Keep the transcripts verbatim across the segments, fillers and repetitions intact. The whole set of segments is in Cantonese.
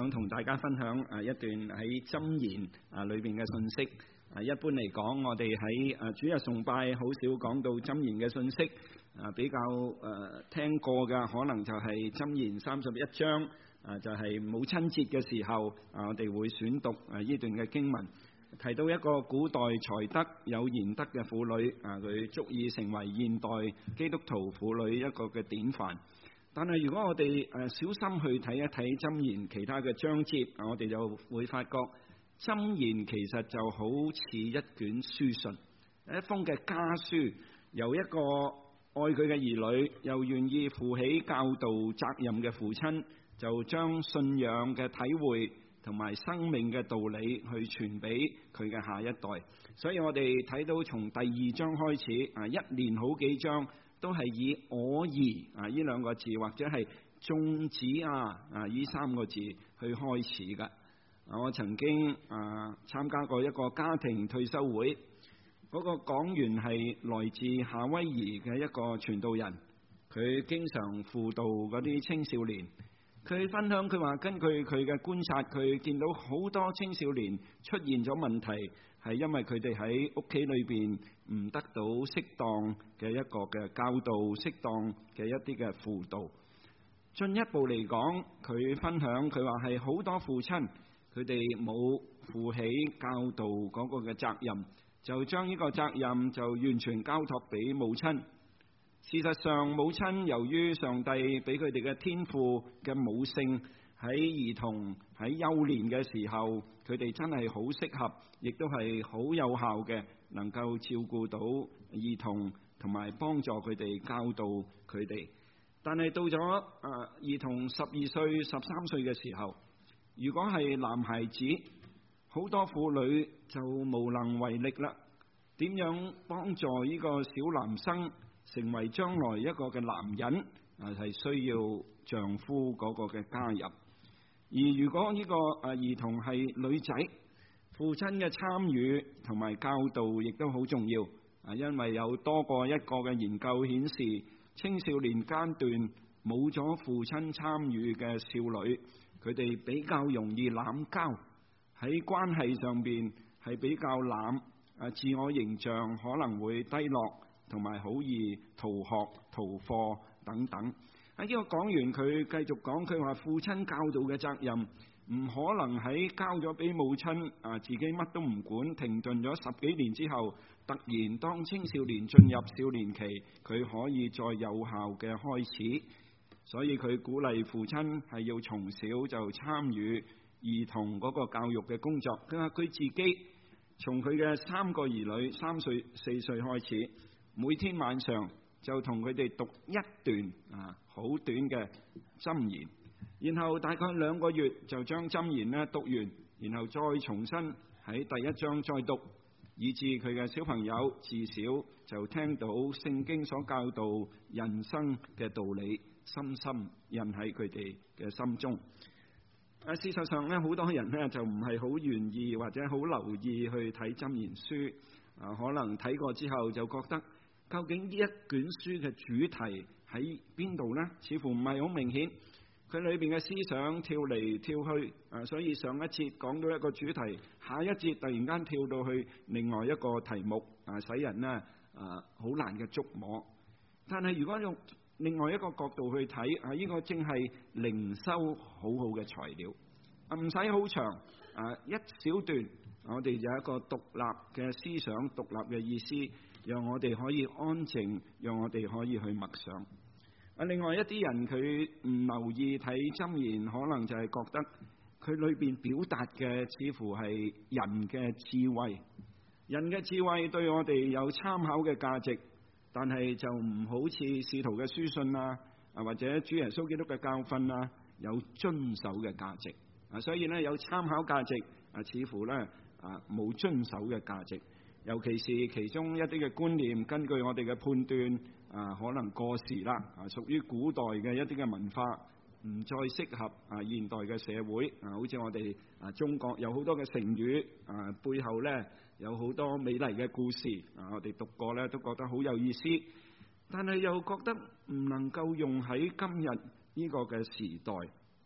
想同大家分享啊一段喺箴言啊裏邊嘅信息。啊，一般嚟講，我哋喺啊主日崇拜好少講到箴言嘅信息。啊，比較誒、啊、聽過嘅可能就係箴言三十一章。啊，就係、是、母親節嘅時候，啊我哋會選讀啊呢段嘅經文，提到一個古代才德有賢德嘅婦女。啊，佢足以成為現代基督徒婦女一個嘅典範。但係如果我哋誒小心去睇一睇箴言其他嘅章節，我哋就會發覺箴言其實就好似一卷書信，一封嘅家書，由一個愛佢嘅兒女又願意負起教導責任嘅父親，就將信仰嘅體會同埋生命嘅道理去傳俾佢嘅下一代。所以我哋睇到從第二章開始啊，一連好幾章都係以我兒啊呢兩個字，或者係眾子啊啊呢三個字去開始嘅。我曾經啊參加過一個家庭退休會，嗰個講員係來自夏威夷嘅一個傳道人，佢經常輔導嗰啲青少年。佢分享佢話，根據佢嘅觀察，佢見到好多青少年出現咗問題，係因為佢哋喺屋企裏邊唔得到適當嘅一個嘅教導，適當嘅一啲嘅輔導。進一步嚟講，佢分享佢話係好多父親佢哋冇負起教導嗰個嘅責任，就將呢個責任就完全交託俾母親。事實上，母親由於上帝俾佢哋嘅天賦嘅母性，喺兒童喺幼年嘅時候，佢哋真係好適合，亦都係好有效嘅，能夠照顧到兒童同埋幫助佢哋教導佢哋。但係到咗誒、呃、兒童十二歲、十三歲嘅時候，如果係男孩子，好多婦女就無能為力啦。點樣幫助呢個小男生成為將來一個嘅男人啊，係需要丈夫嗰個嘅加入。而如果呢個誒兒童係女仔，父親嘅參與同埋教導亦都好重要啊，因為有多過一個嘅研究顯示，青少年階段冇咗父親參與嘅少女，佢哋比較容易濫交，喺關係上邊係比較濫啊，自我形象可能會低落，同埋好易逃學逃課等等。喺呢個講完，佢繼續講，佢話父親教導嘅責任唔可能喺交咗俾母親啊，自己乜都唔管，停頓咗十幾年之後，突然當青少年進入少年期，佢可以再有效嘅開始。所以佢鼓勵父親係要從小就參與兒童嗰個教育嘅工作。佢話佢自己從佢嘅三個兒女三歲四歲開始，每天晚上就同佢哋讀一段啊好短嘅箴言，然後大概兩個月就將箴言咧讀完，然後再重新喺第一章再讀，以致佢嘅小朋友至少就聽到聖經所教導人生嘅道理，深深印喺佢哋嘅心中。啊，事實上咧，好多人咧就唔係好願意或者好留意去睇箴言書。啊，可能睇過之後就覺得，究竟呢一卷書嘅主題喺邊度呢？似乎唔係好明顯。佢裏邊嘅思想跳嚟跳去，啊，所以上一節講到一個主題，下一節突然間跳到去另外一個題目，啊，使人呢啊好難嘅捉摸。但係如果用另外一個角度去睇，啊，呢個正係靈修好好嘅材料，啊，唔使好長，啊，一小段，我哋有一個獨立嘅思想、獨立嘅意思，讓我哋可以安靜，讓我哋可以去默想。啊，另外一啲人佢唔留意睇箴言，可能就係覺得佢裏邊表達嘅似乎係人嘅智慧，人嘅智慧對我哋有參考嘅價值。但係就唔好似使徒嘅書信啊，啊或者主耶穌基督嘅教訓啊，有遵守嘅價值啊，所以咧有參考價值啊，似乎咧啊冇遵守嘅價值。尤其是其中一啲嘅觀念，根據我哋嘅判斷啊，可能過時啦啊，屬於古代嘅一啲嘅文化，唔再適合啊現代嘅社會啊。好似我哋啊中國有好多嘅成語啊，背後咧有好多美麗嘅故事啊，我哋讀過咧都覺得好有意思，但係又覺得唔能夠用喺今日呢個嘅時代。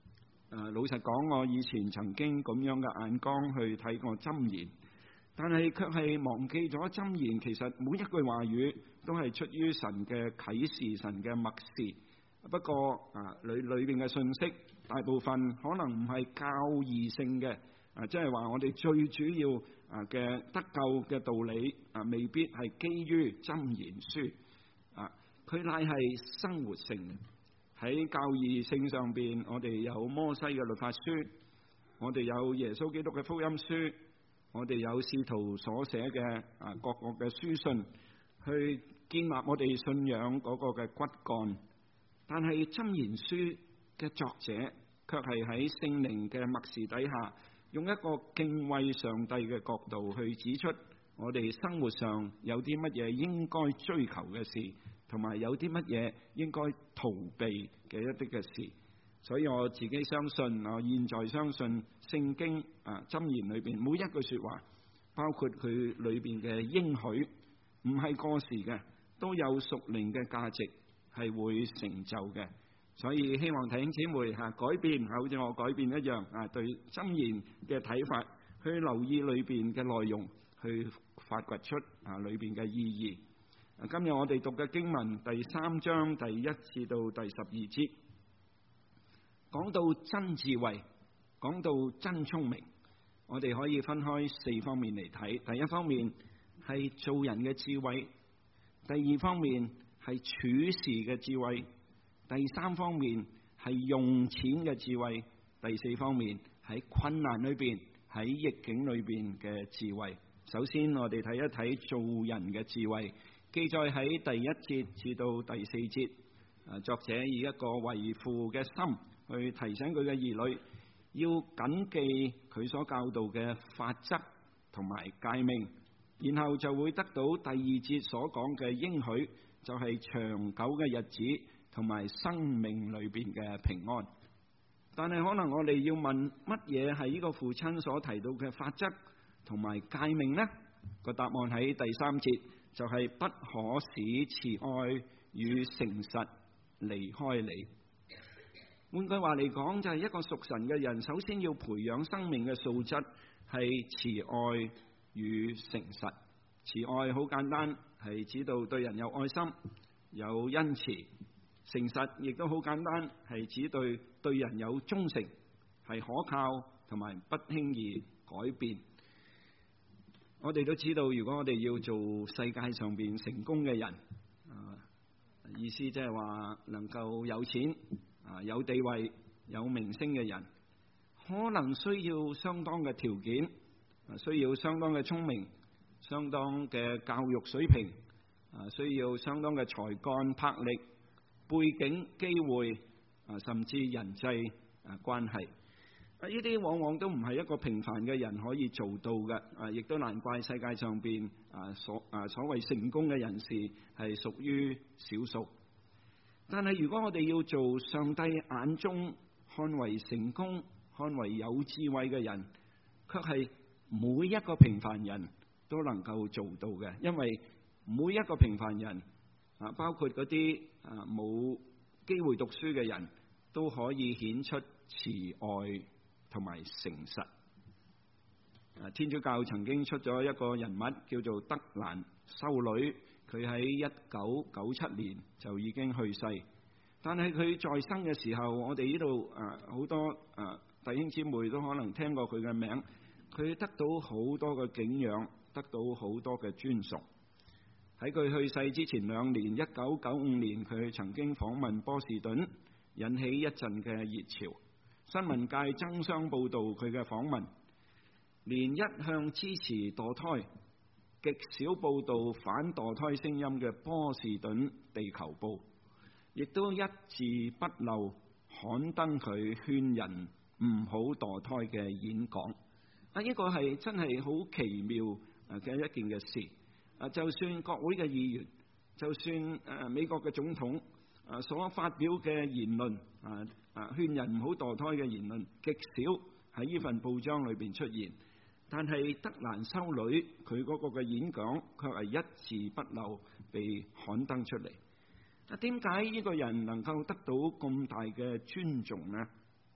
誒，老實講，我以前曾經咁樣嘅眼光去睇過箴言，但係卻係忘記咗箴言其實每一句話語都係出於神嘅啟示、神嘅默示。不過啊，裏裏邊嘅信息大部分可能唔係教義性嘅，啊，即係話我哋最主要啊嘅得救嘅道理啊，未必係基於箴言書啊，佢乃係生活性嘅。喺教義性上邊，我哋有摩西嘅律法書，我哋有耶穌基督嘅福音書，我哋有使徒所寫嘅啊各個嘅書信，去建立我哋信仰嗰個嘅骨幹。但係箴言書嘅作者卻係喺聖靈嘅默示底下，用一個敬畏上帝嘅角度去指出我哋生活上有啲乜嘢應該追求嘅事，同埋有啲乜嘢應該逃避嘅一啲嘅事。所以我自己相信，我現在相信聖經啊箴言裏邊每一句說話，包括佢裏邊嘅應許，唔係過時嘅，都有屬靈嘅價值，係會成就嘅。所以希望弟兄姊妹吓改變，好似我改變一樣啊，對箴言嘅睇法，去留意裏邊嘅內容，去發掘出啊裏邊嘅意義。今日我哋讀嘅經文第三章第一至到第十二節，講到真智慧，講到真聰明，我哋可以分開四方面嚟睇。第一方面係做人嘅智慧，第二方面係處事嘅智慧，第三方面係用錢嘅智慧，第四方面喺困難裏邊、喺逆境裏邊嘅智慧。首先我哋睇一睇做人嘅智慧。記載喺第一節至到第四節，啊，作者以一個為父嘅心去提醒佢嘅兒女，要謹記佢所教導嘅法則同埋誡命，然後就會得到第二節所講嘅應許，就係長久嘅日子同埋生命裏邊嘅平安。但係可能我哋要問，乜嘢係呢個父親所提到嘅法則同埋誡命呢？個答案喺第三節。就係、是、不可使慈愛與誠實離開你。換句話嚟講，就係、是、一個屬神嘅人，首先要培養生命嘅素質係慈愛與誠實。慈愛好簡單，係指到對人有愛心、有恩慈；誠實亦都好簡單，係指對對人有忠誠，係可靠同埋不輕易改變。我哋都知道，如果我哋要做世界上邊成功嘅人，啊，意思即係話能夠有錢、啊有地位、有明星嘅人，可能需要相當嘅條件，啊需要相當嘅聰明、相當嘅教育水平，啊需要相當嘅才幹、魄力、背景、機會，啊甚至人際啊關係。呢啲往往都唔係一個平凡嘅人可以做到嘅，啊，亦都難怪世界上邊啊所啊所謂成功嘅人士係屬於少數。但係如果我哋要做上帝眼中看為成功、看為有智慧嘅人，卻係每一個平凡人都能夠做到嘅，因為每一個平凡人啊，包括嗰啲啊冇機會讀書嘅人，都可以顯出慈愛同埋誠實。天主教曾經出咗一個人物叫做德蘭修女，佢喺一九九七年就已經去世。但係佢在生嘅時候，我哋呢度誒好多誒弟兄姊妹都可能聽過佢嘅名。佢得到好多嘅敬仰，得到好多嘅尊崇。喺佢去世之前兩年，一九九五年，佢曾經訪問波士頓，引起一陣嘅熱潮。新聞界爭相報導佢嘅訪問，連一向支持墮胎、極少報導反墮胎聲音嘅波士頓地球報，亦都一字不漏刊登佢勸人唔好墮胎嘅演講。啊，呢個係真係好奇妙嘅一件嘅事。啊，就算國會嘅議員，就算誒美國嘅總統啊所發表嘅言論啊啊勸人唔好墮胎嘅言論，極少喺呢份報章裏邊出現。但係德蘭修女佢嗰個嘅演講，卻係一字不漏被刊登出嚟。啊，點解呢個人能夠得到咁大嘅尊重呢？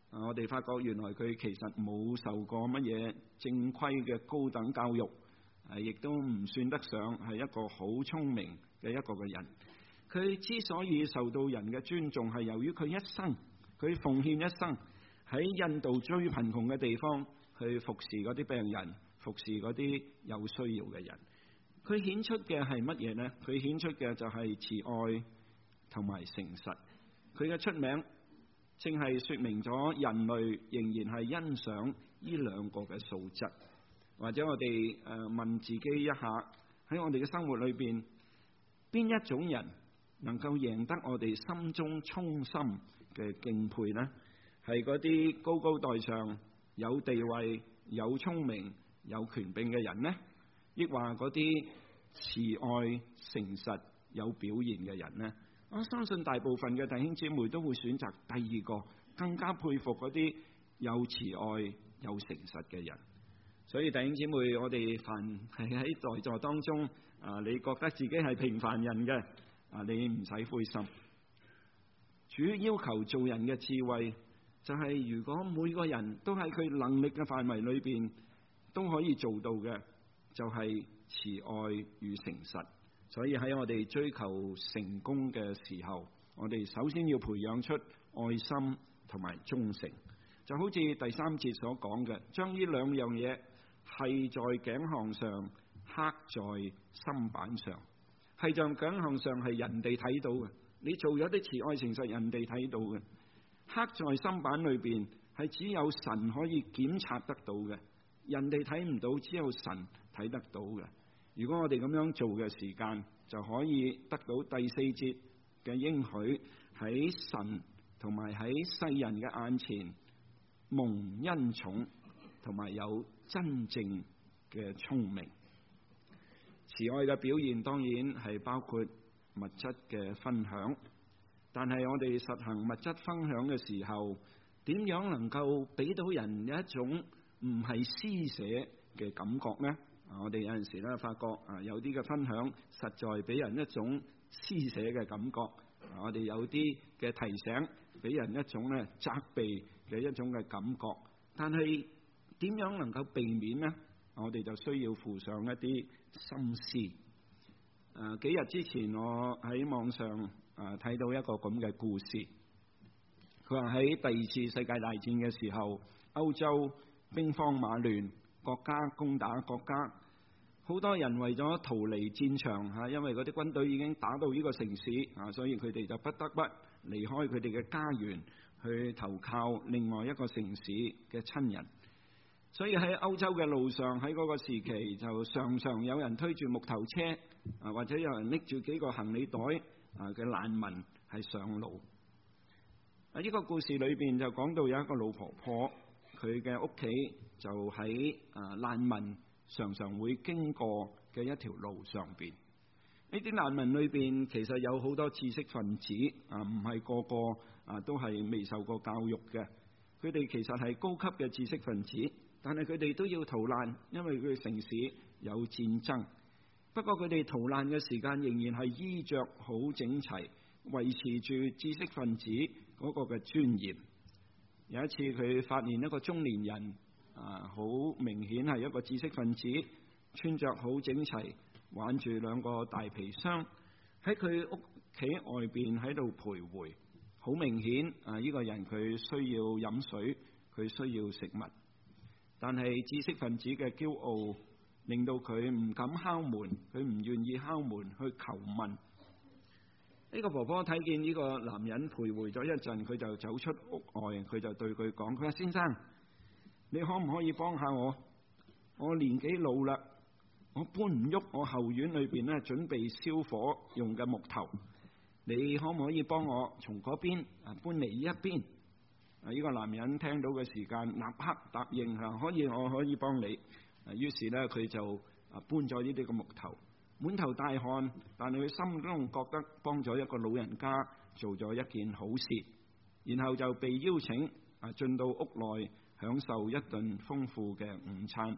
我哋發覺原來佢其實冇受過乜嘢正規嘅高等教育，亦都唔算得上係一個好聰明嘅一個嘅人。佢之所以受到人嘅尊重，係由於佢一生，佢奉獻一生喺印度最貧窮嘅地方去服侍嗰啲病人，服侍嗰啲有需要嘅人。佢顯出嘅係乜嘢呢？佢顯出嘅就係慈愛同埋誠實。佢嘅出名正係說明咗人類仍然係欣賞呢兩個嘅素質。或者我哋誒問自己一下，喺我哋嘅生活裏邊，邊一種人能夠贏得我哋心中衷心嘅敬佩呢？係嗰啲高高在上、有地位、有聰明、有權柄嘅人呢？抑或嗰啲慈愛、誠實、有表現嘅人呢？我相信大部分嘅弟兄姊妹都會選擇第二個，更加佩服嗰啲有慈愛、有誠實嘅人。所以弟兄姊妹，我哋凡係喺在座當中啊，你覺得自己係平凡人嘅啊，你唔使灰心。主要求做人嘅智慧，就係如果每個人都喺佢能力嘅範圍裏邊都可以做到嘅，就係慈愛與誠實。所以喺我哋追求成功嘅時候，我哋首先要培養出愛心同埋忠誠。就好似第三節所講嘅，將呢兩樣嘢繫在頸項上，刻在心板上。繫在頸項上係人哋睇到嘅，你做咗啲慈愛誠實，人哋睇到嘅。刻在心板裏邊係只有神可以檢察得到嘅，人哋睇唔到，只有神睇得到嘅。如果我哋咁樣做嘅時間，就可以得到第四節嘅應許，喺神同埋喺世人嘅眼前蒙恩寵，同埋有真正嘅聰明。慈愛嘅表現當然係包括物質嘅分享，但係我哋實行物質分享嘅時候，點樣能夠俾到人有一種唔係施捨嘅感覺呢？我哋有陣時咧發覺啊，有啲嘅分享實在俾人一種施捨嘅感覺。我哋有啲嘅提醒俾人一種咧責備嘅一種嘅感覺。但係點樣能夠避免呢？我哋就需要付上一啲心思。誒，幾日之前我喺網上誒睇到一個咁嘅故事。佢話喺第二次世界大戰嘅時候，歐洲兵荒馬亂，國家攻打國家，好多人為咗逃離戰場嚇，因為嗰啲軍隊已經打到呢個城市啊，所以佢哋就不得不離開佢哋嘅家園，去投靠另外一個城市嘅親人。所以喺歐洲嘅路上，喺嗰個時期就常常有人推住木頭車啊，或者有人拎住幾個行李袋啊嘅難民係上路。啊，呢個故事裏邊就講到有一個老婆婆，佢嘅屋企就喺啊難民常常會經過嘅一條路上邊。呢啲難民裏邊其實有好多知識分子啊，唔係個個啊都係未受過教育嘅。佢哋其實係高級嘅知識分子，但係佢哋都要逃難，因為佢哋城市有戰爭。不過佢哋逃難嘅時間仍然係衣着好整齊，維持住知識分子嗰個嘅尊嚴。有一次佢發現一個中年人啊，好明顯係一個知識分子，穿着好整齊，挽住兩個大皮箱喺佢屋企外邊喺度徘徊。好明顯啊，呢個人佢需要飲水，佢需要食物，但係知識分子嘅驕傲令到佢唔敢敲門，佢唔願意敲門去求問。呢個婆婆睇見呢個男人徘徊咗一陣，佢就走出屋外，佢就對佢講：佢話先生，你可唔可以幫下我？我年紀老啦，我搬唔喐我後院裏邊咧準備燒火用嘅木頭。你可唔可以幫我從嗰邊啊搬嚟呢一邊？啊！呢個男人聽到嘅時間，立刻答應嚇，可以，我可以幫你。啊，於是咧佢就啊搬咗呢啲個木頭，滿頭大汗，但係佢心中覺得幫咗一個老人家做咗一件好事，然後就被邀請啊進到屋內享受一頓豐富嘅午餐。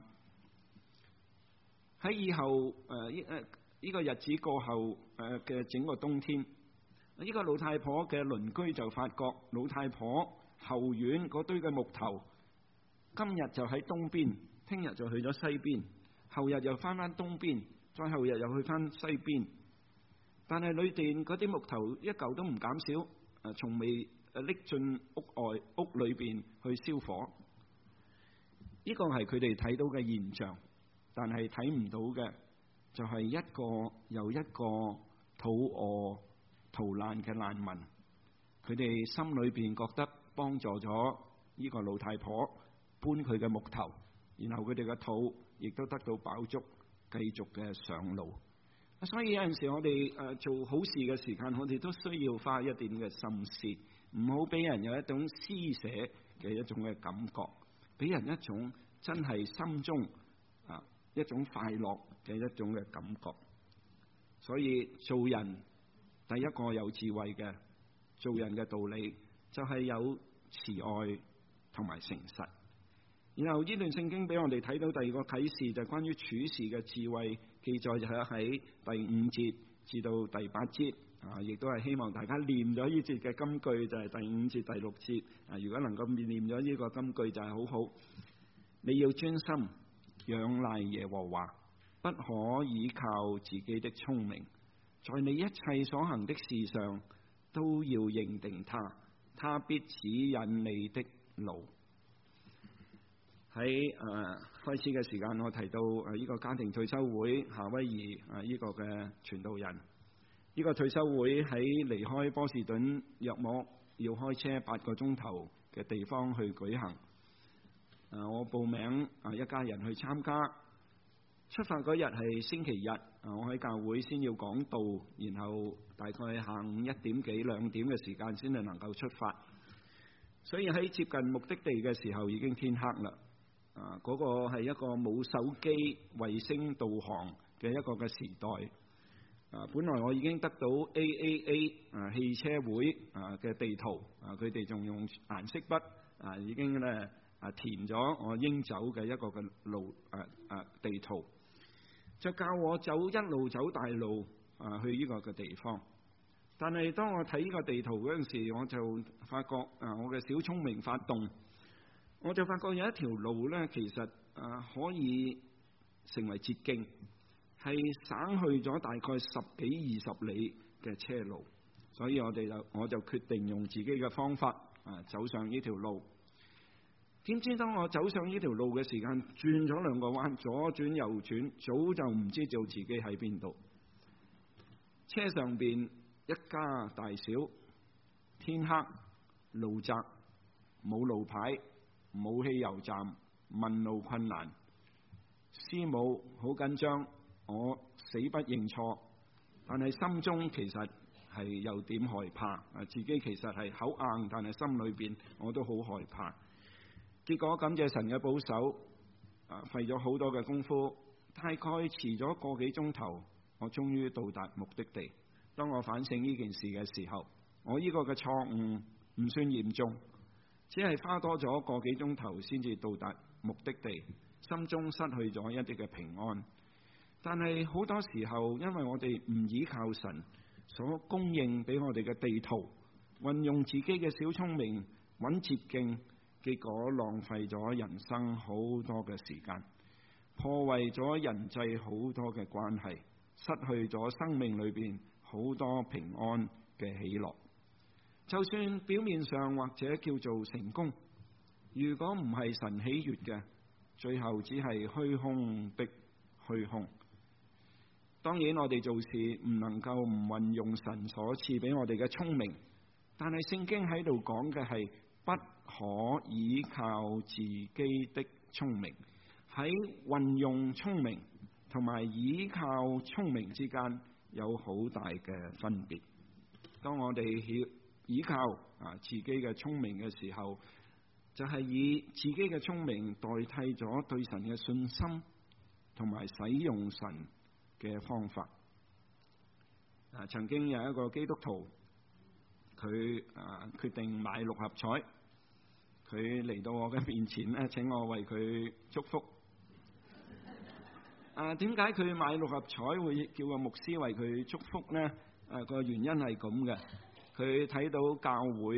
喺以後誒呢誒呢個日子過後誒嘅整個冬天，呢個老太婆嘅鄰居就發覺老太婆後院嗰堆嘅木頭，今日就喺東邊，聽日就去咗西邊，後日又翻返東邊，再後日又去翻西邊。但係裏邊嗰啲木頭一嚿都唔減少，誒，從未誒拎進屋外屋裏邊去燒火。呢個係佢哋睇到嘅現象，但係睇唔到嘅就係一個又一個肚餓逃難嘅難民。佢哋心裏邊覺得幫助咗呢個老太婆搬佢嘅木頭，然後佢哋嘅肚亦都得到飽足，繼續嘅上路。所以有陣時我哋誒做好事嘅時間，我哋都需要花一點嘅心思，唔好俾人有一種施捨嘅一種嘅感覺，俾人一種真係心中啊一種快樂嘅一種嘅感覺。所以做人第一個有智慧嘅做人嘅道理，就係有慈愛同埋誠實。然後呢段聖經俾我哋睇到第二個啟示，就係關於處事嘅智慧，記載就係喺第五節至到第八節啊，亦都係希望大家念咗呢節嘅金句，就係第五節第六節啊。如果能夠念咗呢個金句就係好好。你要專心仰賴耶和華，不可倚靠自己的聰明，在你一切所行的事上都要認定他，他必指引你的路。喺誒、呃、開始嘅時間，我提到誒呢個家庭退休會夏威夷誒呢個嘅傳道人，呢、這個退休會喺離開波士頓約莫要開車八個鐘頭嘅地方去舉行。誒、呃、我報名誒一家人去參加，出發嗰日係星期日，誒我喺教會先要講道，然後大概下午一點幾兩點嘅時間先係能夠出發，所以喺接近目的地嘅時候已經天黑啦。啊！嗰、那個係一個冇手機衛星導航嘅一個嘅時代。啊，本來我已經得到 A A A 啊汽車會啊嘅地圖，啊佢哋仲用顏色筆啊已經咧啊填咗我應走嘅一個嘅路啊啊地圖，就教我走一路走大路啊去呢個嘅地方。但係當我睇呢個地圖嗰陣時，我就發覺啊我嘅小聰明發動。我就發覺有一條路咧，其實啊可以成為捷徑，係省去咗大概十幾二十里嘅車路，所以我哋就我就決定用自己嘅方法啊走上呢條路。點知當我走上呢條路嘅時間，轉咗兩個彎，左轉右轉，早就唔知道自己喺邊度。車上邊一家大小，天黑路窄，冇路牌，冇汽油站，問路困難，師母好緊張，我死不認錯，但係心中其實係有點害怕，啊自己其實係口硬，但係心裏邊我都好害怕。結果感謝神嘅保守，啊費咗好多嘅功夫，大概遲咗個幾鐘頭，我終於到達目的地。當我反省呢件事嘅時候，我呢個嘅錯誤唔算嚴重，只係花多咗個幾鐘頭先至到達目的地，心中失去咗一啲嘅平安。但係好多時候，因為我哋唔依靠神所供應俾我哋嘅地圖，運用自己嘅小聰明揾捷徑，結果浪費咗人生好多嘅時間，破壞咗人際好多嘅關係，失去咗生命裏邊好多平安嘅喜樂。就算表面上或者叫做成功，如果唔係神喜悅嘅，最後只係虛空的虛空。當然我哋做事唔能夠唔運用神所賜俾我哋嘅聰明，但係聖經喺度講嘅係不可倚靠自己的聰明。喺運用聰明同埋倚靠聰明之間有好大嘅分別。當我哋倚靠啊自己嘅聰明嘅時候，就係以自己嘅聰明代替咗對神嘅信心同埋使用神嘅方法。啊，曾經有一個基督徒，佢啊決定買六合彩，佢嚟到我嘅面前咧，請我為佢祝福。啊，點解佢買六合彩會叫個牧師為佢祝福呢？啊，個原因係咁嘅。佢睇到教會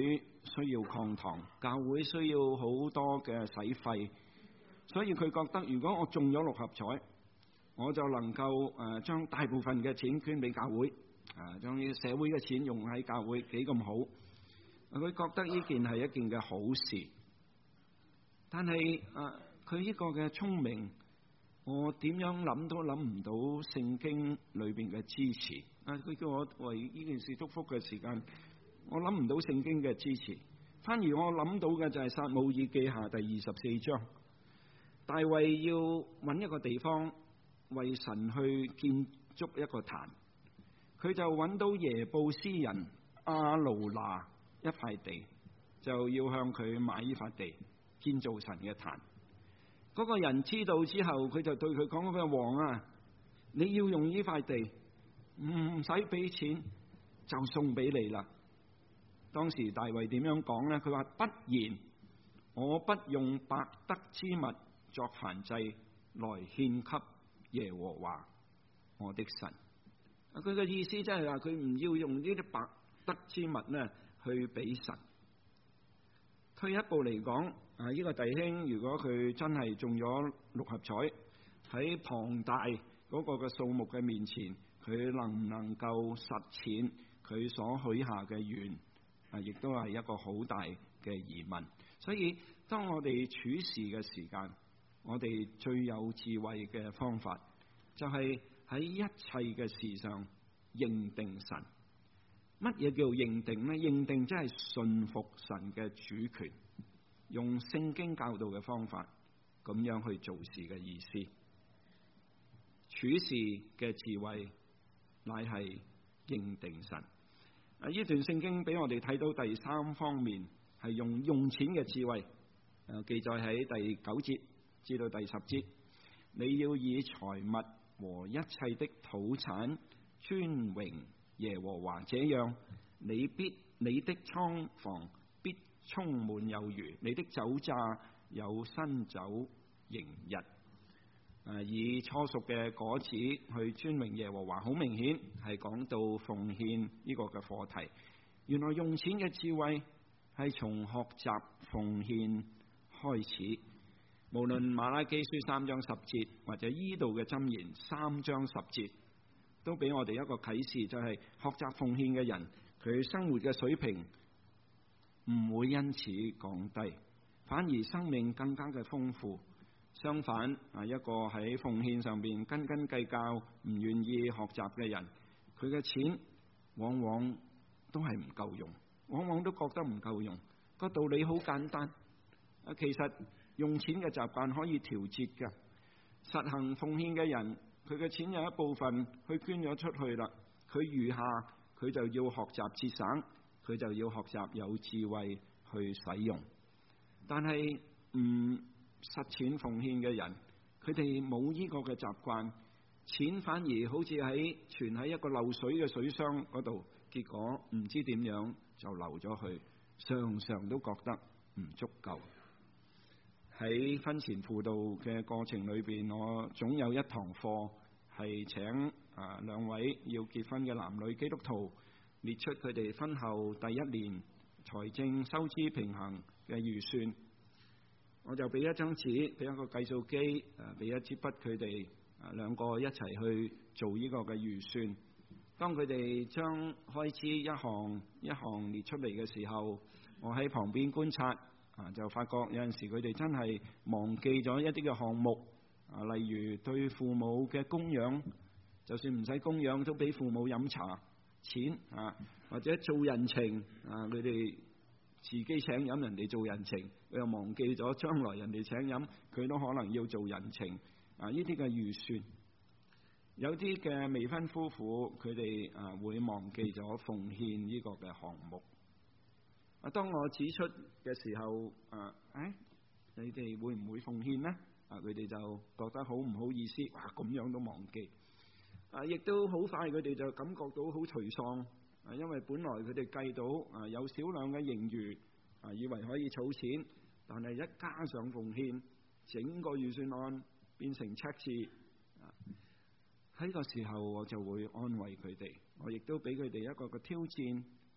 需要擴堂，教會需要好多嘅使費，所以佢覺得如果我中咗六合彩，我就能夠誒將大部分嘅錢捐俾教會，啊將啲社會嘅錢用喺教會幾咁好。佢覺得呢件係一件嘅好事，但係誒佢呢個嘅聰明，我點樣諗都諗唔到聖經裏邊嘅支持。啊，佢叫我為呢件事祝福嘅時間，我諗唔到聖經嘅支持，反而我諗到嘅就係撒母耳記下第二十四章，大衛要揾一個地方為神去建築一個壇，佢就揾到耶布斯人亞勞拿一塊地，就要向佢買呢塊地建造神嘅壇。嗰個人知道之後，佢就對佢講：佢話王啊，你要用呢塊地，唔使俾錢就送俾你啦。當時大衛點樣講呢？佢話：不然，我不用白得之物作燔祭來獻給耶和華我的神。佢嘅意思即係話佢唔要用呢啲白得之物呢去俾神。退一步嚟講，啊呢個弟兄如果佢真係中咗六合彩，喺龐大嗰個嘅數目嘅面前，佢能唔能夠實踐佢所許下嘅願？啊，亦都係一個好大嘅疑問。所以當我哋處事嘅時間，我哋最有智慧嘅方法，就係喺一切嘅事上認定神。乜嘢叫認定呢？認定即係順服神嘅主權，用聖經教導嘅方法咁樣去做事嘅意思。處事嘅智慧乃係認定神。啊，呢段聖經俾我哋睇到第三方面，係用用錢嘅智慧。誒，記載喺第九節至到第十節，你要以財物和一切的土產尊榮耶和華，這樣你必你的倉房必充滿有餘，你的酒榨有新酒盈溢。誒，以初熟嘅果子去尊榮耶和華，好明顯係講到奉獻呢個嘅課題。原來用錢嘅智慧係從學習奉獻開始。無論馬拉基書三章十節或者依度嘅箴言三章十節，都俾我哋一個啟示，就係學習奉獻嘅人，佢生活嘅水平唔會因此降低，反而生命更加嘅豐富。相反，啊一個喺奉獻上邊斤斤計較、唔願意學習嘅人，佢嘅錢往往都係唔夠用，往往都覺得唔夠用。個道理好簡單，啊其實用錢嘅習慣可以調節㗎。實行奉獻嘅人，佢嘅錢有一部分去捐咗出去啦，佢餘下佢就要學習節省，佢就要學習有智慧去使用。但係唔實踐奉獻嘅人，佢哋冇呢個嘅習慣，錢反而好似喺存喺一個漏水嘅水箱嗰度，結果唔知點樣就流咗去，常常都覺得唔足夠。喺婚前輔導嘅過程裏邊，我總有一堂課係請啊兩位要結婚嘅男女基督徒列出佢哋婚後第一年財政收支平衡嘅預算。我就俾一張紙，俾一個計數機，誒俾一支筆，佢哋啊兩個一齊去做呢個嘅預算。當佢哋將開支一項一項列出嚟嘅時候，我喺旁邊觀察，啊就發覺有陣時佢哋真係忘記咗一啲嘅項目，啊例如對父母嘅供養，就算唔使供養都俾父母飲茶錢啊，或者做人情啊，佢哋自己請飲，人哋做人情，佢又忘記咗將來人哋請飲，佢都可能要做人情啊！呢啲嘅預算，有啲嘅未婚夫婦佢哋啊會忘記咗奉獻呢個嘅項目。啊，當我指出嘅時候，啊，誒，你哋會唔會奉獻呢？啊，佢哋就覺得好唔好意思，哇，咁樣都忘記。啊，亦都好快，佢哋就感覺到好沮喪。啊，因為本來佢哋計到啊有少量嘅盈餘，啊以為可以儲錢，但係一加上奉獻，整個預算案變成赤字。啊，喺個時候我就會安慰佢哋，我亦都俾佢哋一個個挑戰，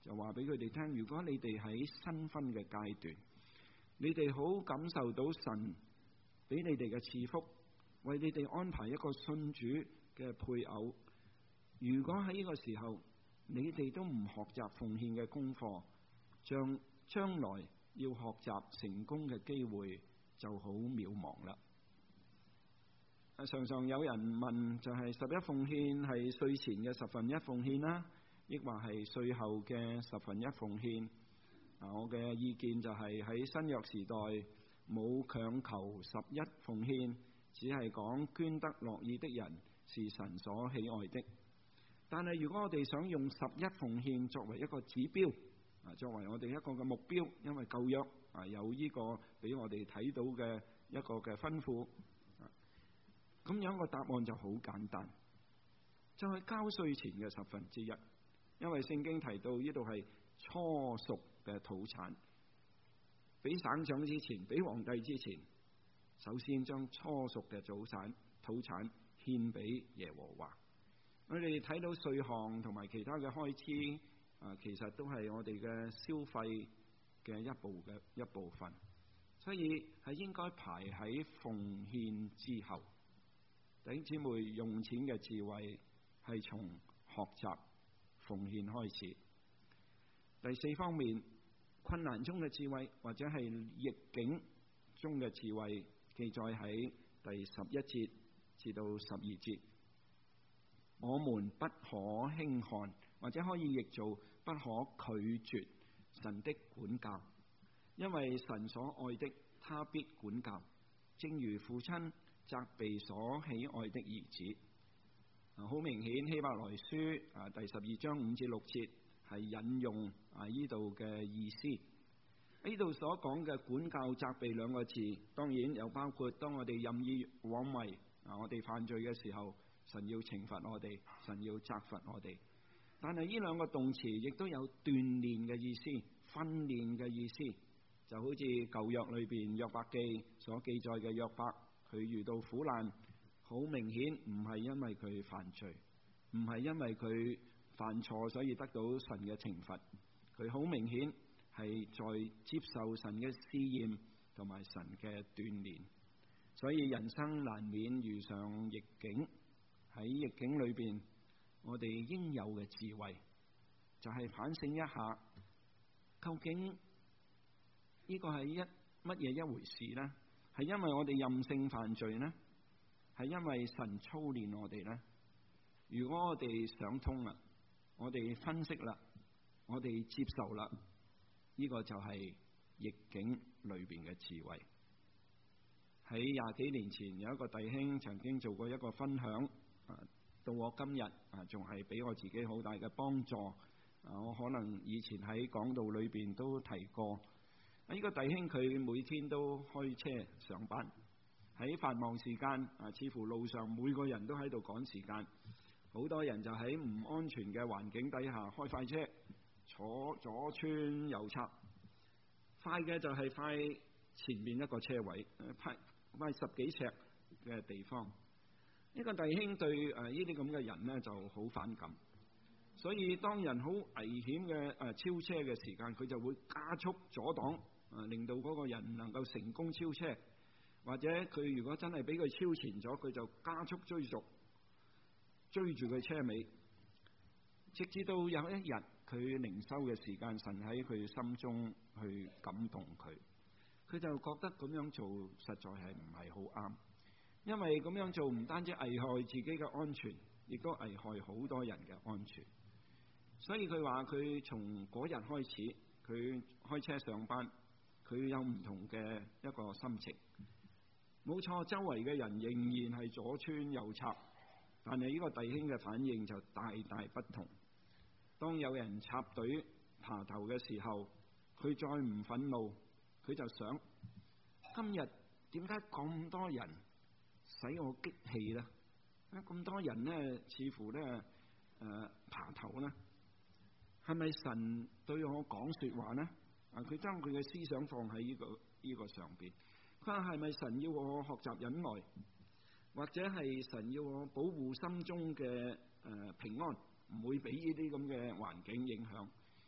就話俾佢哋聽，如果你哋喺新婚嘅階段，你哋好感受到神俾你哋嘅賜福，為你哋安排一個信主嘅配偶。如果喺呢個時候你哋都唔學習奉獻嘅功課，將將來要學習成功嘅機會就好渺茫啦。常常有人問，就係十一奉獻係稅前嘅十分一奉獻啦，抑或係稅後嘅十分一奉獻？啊，我嘅意見就係喺新約時代冇強求十一奉獻，只係講捐得樂意的人是神所喜愛的。但係如果我哋想用十一奉獻作為一個指標，啊，作為我哋一個嘅目標，因為舊約啊有呢個俾我哋睇到嘅一個嘅吩咐，咁樣個答案就好簡單，就係交稅前嘅十分之一。因為聖經提到呢度係初熟嘅土產，俾省長之前，俾皇帝之前，首先將初熟嘅土產土產獻俾耶和華。我哋睇到稅項同埋其他嘅開支啊，其實都係我哋嘅消費嘅一部嘅一部分，所以係應該排喺奉獻之後。弟兄姊妹，用錢嘅智慧係從學習奉獻開始。第四方面，困難中嘅智慧或者係逆境中嘅智慧，記載喺第十一節至到十二節。我們不可輕看，或者可以譯做不可拒絕神的管教，因為神所愛的，他必管教，正如父親責備所喜愛的兒子。好明顯，希伯來書啊第十二章五至六節係引用啊呢度嘅意思。呢度所講嘅管教、責備兩個字，當然又包括當我哋任意妄為啊，我哋犯罪嘅時候，神要懲罰我哋，神要責罰我哋。但係呢兩個動詞亦都有鍛煉嘅意思、訓練嘅意思，就好似舊約裏邊約伯記所記載嘅約伯，佢遇到苦難，好明顯唔係因為佢犯罪，唔係因為佢犯錯所以得到神嘅懲罰，佢好明顯係在接受神嘅試驗同埋神嘅鍛煉。所以人生難免遇上逆境，喺逆境裏邊，我哋應有嘅智慧就係反省一下，究竟呢個係一乜嘢一回事呢？係因為我哋任性犯罪呢？係因為神操練我哋呢？如果我哋想通啦，我哋分析啦，我哋接受啦，呢個就係逆境裏邊嘅智慧。喺廿幾年前，有一個弟兄曾經做過一個分享，到我今日啊，仲係俾我自己好大嘅幫助。我可能以前喺講道裏邊都提過。呢個弟兄佢每天都開車上班，喺繁忙時間啊，似乎路上每個人都喺度趕時間，好多人就喺唔安全嘅環境底下開快車，坐左穿右插，快嘅就係快前面一個車位，快快十幾尺嘅地方。呢個弟兄對誒呢啲咁嘅人呢就好反感，所以當人好危險嘅誒超車嘅時間，佢就會加速阻擋，誒令到嗰個人唔能夠成功超車，或者佢如果真係俾佢超前咗，佢就加速追逐，追住佢車尾，直至到有一日佢靈修嘅時間，神喺佢心中去感動佢，佢就覺得咁樣做實在係唔係好啱。因為咁樣做唔單止危害自己嘅安全，亦都危害好多人嘅安全。所以佢話佢從嗰日開始，佢開車上班，佢有唔同嘅一個心情。冇錯，周圍嘅人仍然係左穿右插，但係呢個弟兄嘅反應就大大不同。當有人插隊爬頭嘅時候，佢再唔憤怒，佢就想：今日點解咁多人使我激氣呢？咁多人呢，似乎呢誒、呃、爬頭呢，係咪神對我講說話呢？啊，佢將佢嘅思想放喺呢、這個呢、這個上邊。佢話係咪神要我學習忍耐，或者係神要我保護心中嘅誒、呃、平安，唔會俾呢啲咁嘅環境影響？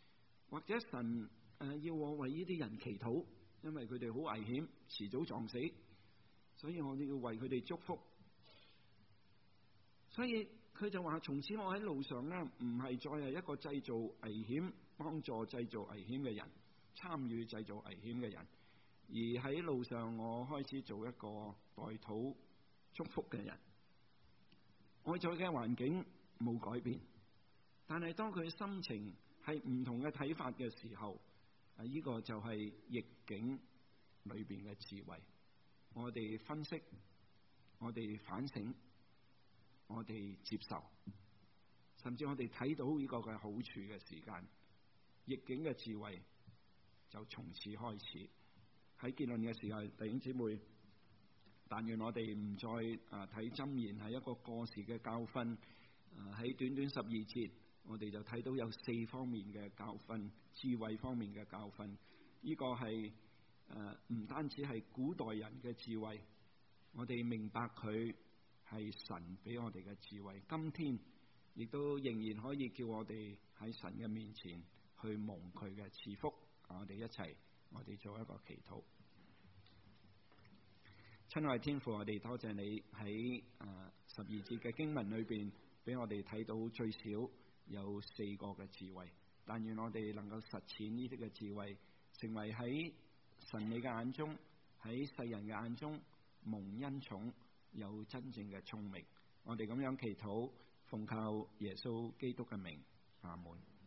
或者神誒要我為呢啲人祈禱，因為佢哋好危險，遲早撞死，所以我哋要為佢哋祝福。所以佢就話：從此我喺路上咧，唔係再係一個製造危險、幫助製造危險嘅人，參與製造危險嘅人，而喺路上我開始做一個代禱祝福嘅人。外在嘅環境冇改變，但係當佢心情係唔同嘅睇法嘅時候，啊，呢個就係逆境裏邊嘅智慧。我哋分析，我哋反省，我哋接受，甚至我哋睇到呢個嘅好處嘅時間，逆境嘅智慧就從此開始。喺結論嘅時候，弟兄姊妹，但願我哋唔再啊睇箴言係一個過時嘅教訓。啊，喺短短十二節，我哋就睇到有四方面嘅教訓，智慧方面嘅教訓。呢個係誒唔單止係古代人嘅智慧，我哋明白佢係神俾我哋嘅智慧。今天亦都仍然可以叫我哋喺神嘅面前去蒙佢嘅賜福。我哋一齊，我哋做一個祈禱。親愛天父，我哋多謝你喺誒十二節嘅經文裏邊，俾我哋睇到最少有四個嘅智慧。但願我哋能夠實踐呢啲嘅智慧，成為喺神你嘅眼中，喺世人嘅眼中蒙恩寵，有真正嘅聰明。我哋咁樣祈禱，奉靠耶穌基督嘅名，阿門。